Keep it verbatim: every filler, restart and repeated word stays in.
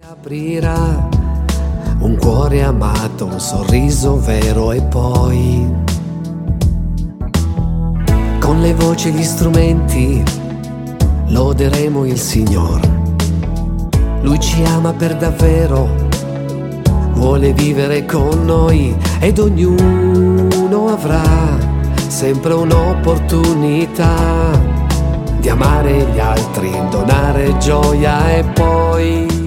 Aprirà un cuore amato, un sorriso vero e poi con le voci e gli strumenti loderemo il Signor. Lui ci ama per davvero, vuole vivere con noi ed ognuno avrà sempre un'opportunità di amare gli altri, donare gioia e poi